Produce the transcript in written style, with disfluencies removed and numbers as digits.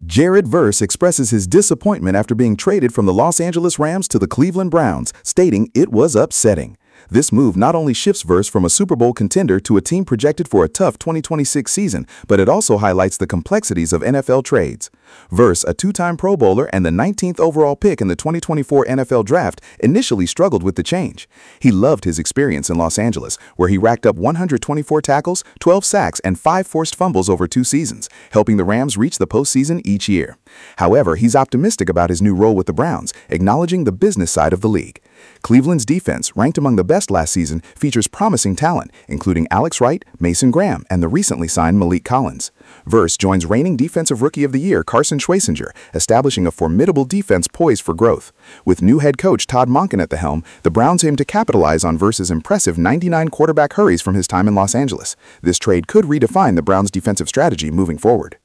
Jared Verse expresses his disappointment after being traded from the Los Angeles Rams to the Cleveland Browns, stating it was upsetting. This move not only shifts Verse from a Super Bowl contender to a team projected for a tough 2026 season, but it also highlights the complexities of NFL trades. Verse, a two-time Pro Bowler and the 19th overall pick in the 2024 NFL Draft, initially struggled with the change. He loved his experience in Los Angeles, where he racked up 124 tackles, 12 sacks, and 5 forced fumbles over 2 seasons, helping the Rams reach the postseason each year. However, he's optimistic about his new role with the Browns, acknowledging the business side of the league. Cleveland's defense, ranked among the best last season, features promising talent, including Alex Wright, Mason Graham, and the recently signed Malik Collins. Verse joins reigning Defensive Rookie of the Year Carson Schwarzenegger, establishing a formidable defense poised for growth. With new head coach Todd Monken at the helm, the Browns aim to capitalize on Verse's impressive 99 quarterback hurries from his time in Los Angeles. This trade could redefine the Browns' defensive strategy moving forward.